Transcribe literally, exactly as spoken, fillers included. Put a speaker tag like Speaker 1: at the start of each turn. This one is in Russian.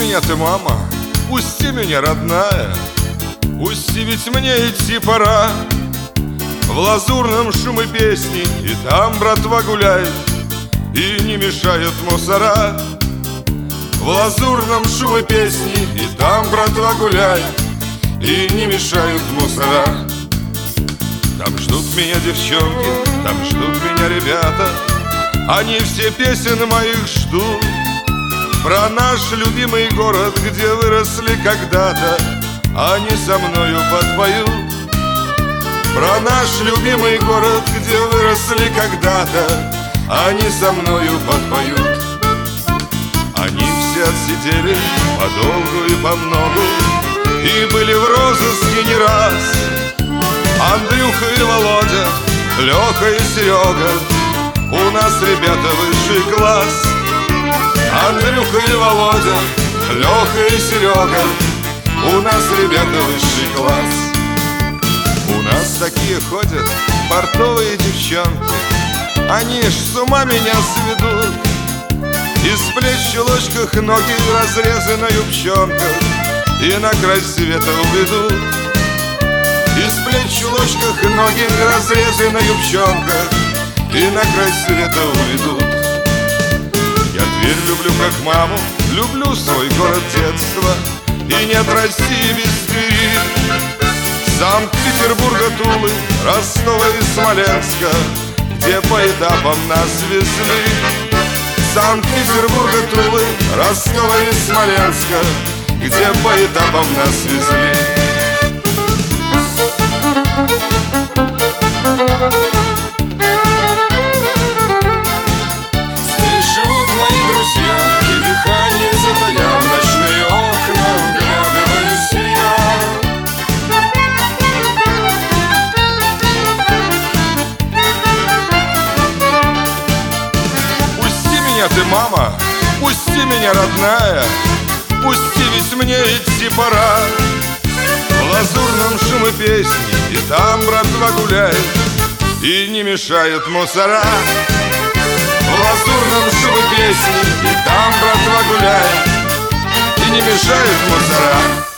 Speaker 1: меня ты, мама, пусти меня, родная, пусти, ведь мне идти пора. В лазурном шуме песни и там братва гуляет, и не мешают мусора. В лазурном шуме песни и там братва гуляет, и не мешают мусора. Там ждут меня девчонки, там ждут меня ребята, они все песен моих ждут. Про наш любимый город, где выросли когда-то, они со мною подпоют. Про наш любимый город, где выросли когда-то, они со мною подпоют. Они все отсидели подолгу и по многу, и были в розыске не раз. Андрюха и Володя, Леха и Серега, у нас ребята высший класс. Андрюха и Володя, Леха и Серега, у нас ребята высший класс. У нас такие ходят портовые девчонки, они ж с ума меня сведут. Из плеч в чулочках ноги разрезы на юбчонках, и на край света уведут. Из плеч в чулочках ноги разрезы на юбчонках, и на край света уведут. Я Тверь люблю как маму, люблю свой город детства, и нет России без Твери. Санкт-Петербурга, Тулы, Ростова и Смоленска, где по этапам нас везли. Санкт-Петербурга, Тулы, Ростова и Смоленска, где по этапам нас везли.
Speaker 2: Здесь живут мои друзья, и дыхание затая, в ночные окна вглядываюсь я.
Speaker 1: Пусти меня ты, мама, пусти меня, родная, пусти, ведь мне идти пора. В лазурном шуме песни и там братва гуляет, и не мешают мусора. В лазурном шуме песни и там братва гуляет, и не мешают мусора.